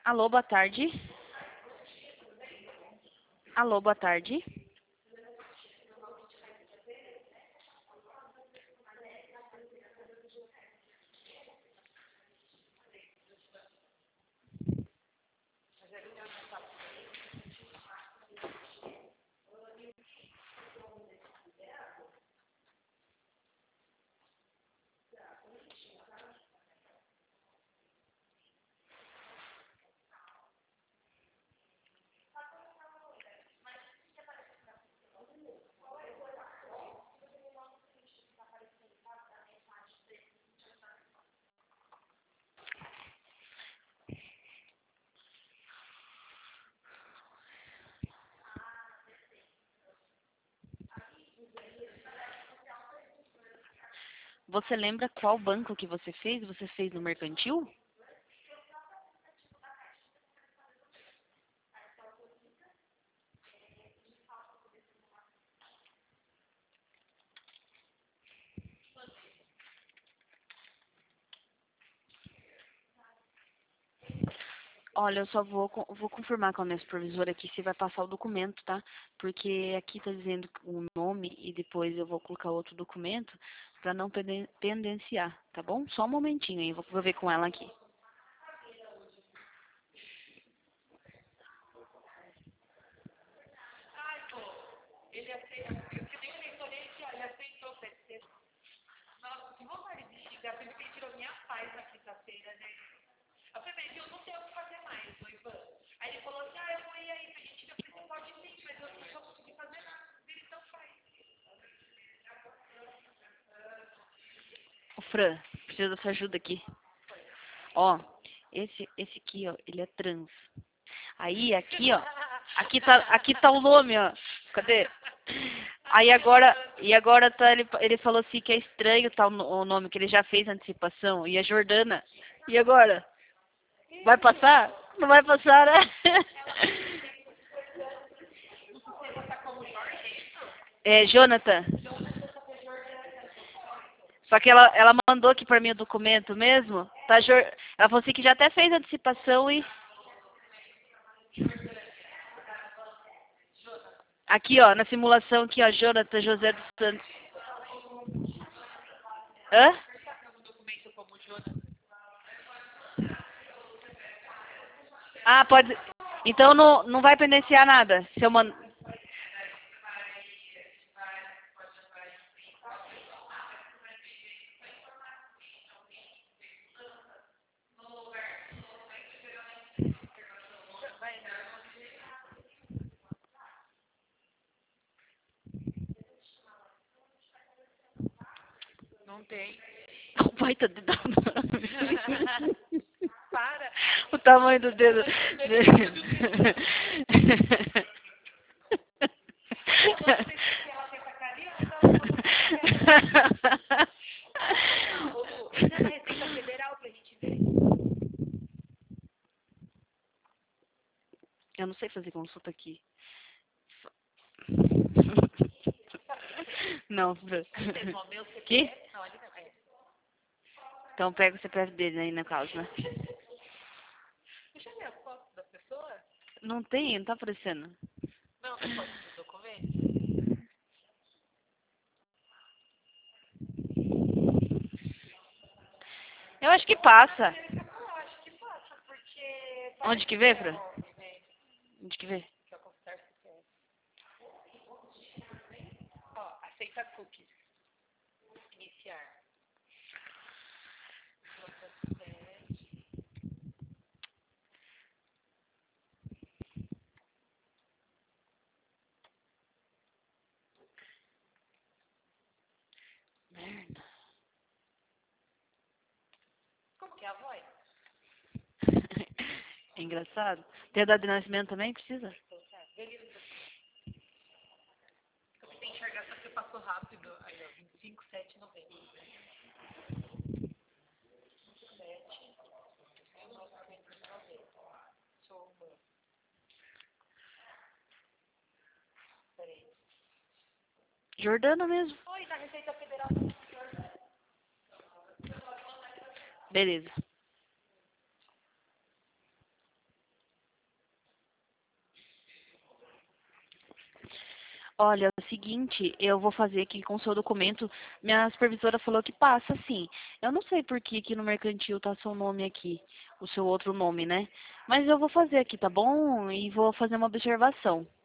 Alô, boa tarde. Alô, boa tarde. Você lembra qual banco que você fez? Você fez no Mercantil? Olha, eu só vou confirmar com a minha supervisora aqui se vai passar o documento, tá? Porque aqui tá dizendo o nome e depois eu vou colocar outro documento pra não pendenciar, tá bom? Só um momentinho aí, vou ver com ela aqui. Ô, Fran, preciso da sua ajuda aqui. Ó, esse aqui, ó, ele é trans. Aí, aqui tá o nome, ó. Cadê? Aí agora tá, ele falou assim que é estranho tá o nome, que ele já fez a antecipação. E a Jordana. E agora? Vai passar? Não vai passar, né? É, Jonathan. Só que ela mandou aqui pra mim o documento mesmo. Tá, ela falou assim que já até fez a antecipação e... Aqui, ó, na simulação aqui, ó, Jonathan José dos Santos. Hã? Ah, pode... Então não vai pendenciar nada. Se eu mando... Não tem. O pai tá de Para. O tamanho do dedo dele. Entra na Receita Federal pra gente ver. Eu não sei fazer consulta aqui. Não, Fran. Mesmo, o meu Que? CPF. Não, ali não é. Então pega o CPF dele aí na causa, né? Deixa eu ver a foto da pessoa. Não tem, não tá aparecendo. Não, não pode ser documento. Eu acho que passa. Eu acho que passa, porque... Onde que vê, Fran? Nome, né? Onde que vê? Que é o consultar CPF. Ó, aceita cookies. Iniciar. Merda. Como que é a voz? É engraçado. Tem a data de nascimento também? Precisa? Beleza. Eu tentei enxergar, só que passou rápido. Aí, ó, 25, 7, 90. 7, 1990. Sou uma. Peraí. Jordana mesmo. Oi, da Receita Federal. Beleza. Olha, é o seguinte, eu vou fazer aqui com o seu documento. Minha supervisora falou que passa, sim. Eu não sei por que que no mercantil tá seu nome aqui, o seu outro nome, né? Mas eu vou fazer aqui, tá bom? E vou fazer uma observação.